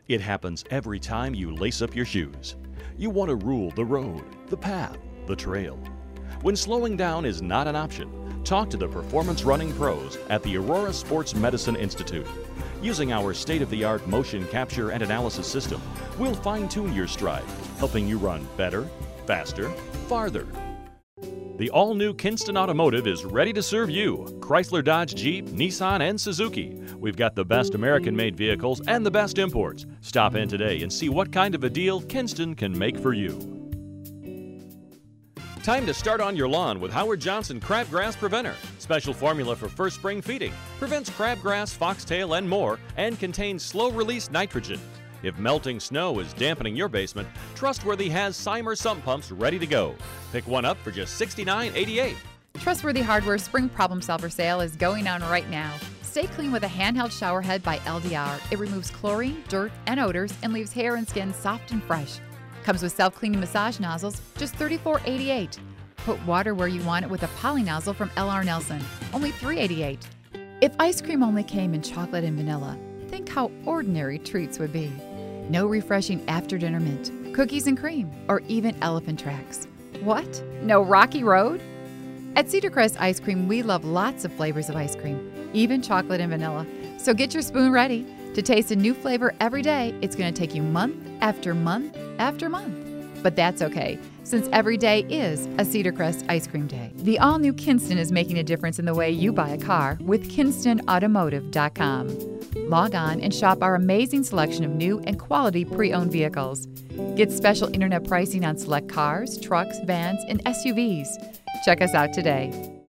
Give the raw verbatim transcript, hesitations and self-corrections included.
It happens every time you lace up your shoes. You want to rule the road, the path, the trail. When slowing down is not an option, talk to the performance running pros at the Aurora Sports Medicine Institute. Using our state-of-the-art motion capture and analysis system, we'll fine-tune your stride, helping you run better, faster, farther. The all-new Kinston Automotive is ready to serve you. Chrysler, Dodge, Jeep, Nissan, and Suzuki. We've got the best American-made vehicles and the best imports. Stop in today and see what kind of a deal Kinston can make for you. Time to start on your lawn with Howard Johnson Crabgrass Preventer. Special formula for first spring feeding. Prevents crabgrass, foxtail, and more, and contains slow-release nitrogen. If melting snow is dampening your basement, Trustworthy has Cymer sump pumps ready to go. Pick one up for just sixty-nine eighty-eight. Trustworthy Hardware Spring Problem Solver sale is going on right now. Stay clean with a handheld shower head by L D R. It removes chlorine, dirt, and odors and leaves hair and skin soft and fresh. Comes with self-cleaning massage nozzles, just thirty-four eighty-eight. Put water where you want it with a poly nozzle from L R Nelson, only three eighty-eight. If ice cream only came in chocolate and vanilla, think how ordinary treats would be. No refreshing after-dinner mint, cookies and cream, or even elephant tracks. What? No Rocky Road? At Cedar Crest Ice Cream, we love lots of flavors of ice cream, even chocolate and vanilla. So get your spoon ready. To taste a new flavor every day, it's going to take you month after month after month. But that's okay, since every day is a Cedar Crest Ice Cream Day. The all-new Kinston is making a difference in the way you buy a car with Kinston Automotive dot com. Log on and shop our amazing selection of new and quality pre-owned vehicles. Get special internet pricing on select cars, trucks, vans, and S U Vs. Check us out today.